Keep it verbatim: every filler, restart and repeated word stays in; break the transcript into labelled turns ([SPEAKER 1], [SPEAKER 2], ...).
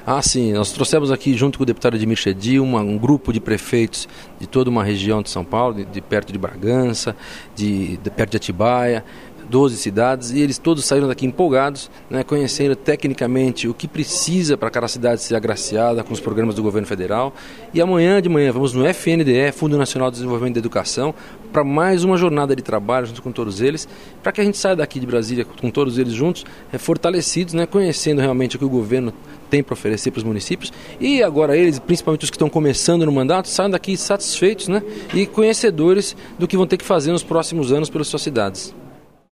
[SPEAKER 1] Ah, sim, nós trouxemos aqui junto com o deputado Edmir Chedi uma, um grupo de prefeitos de toda uma região de São Paulo, de, de perto de Bragança, de, de perto de Atibaia, doze cidades, e eles todos saíram daqui empolgados, né, conhecendo tecnicamente o que precisa para cada cidade ser agraciada com os programas do governo federal. E amanhã de manhã vamos no F N D E, Fundo Nacional de Desenvolvimento da Educação, para mais uma jornada de trabalho junto com todos eles, para que a gente saia daqui de Brasília com todos eles juntos, é, fortalecidos, né, conhecendo realmente o que o governo tem para oferecer para os municípios, e agora eles, principalmente os que estão começando no mandato, saiam daqui satisfeitos, né, e conhecedores do que vão ter que fazer nos próximos anos pelas suas cidades.